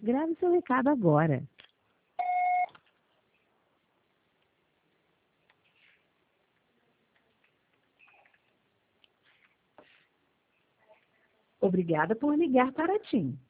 Grave seu recado agora. Obrigada por ligar para a TIM.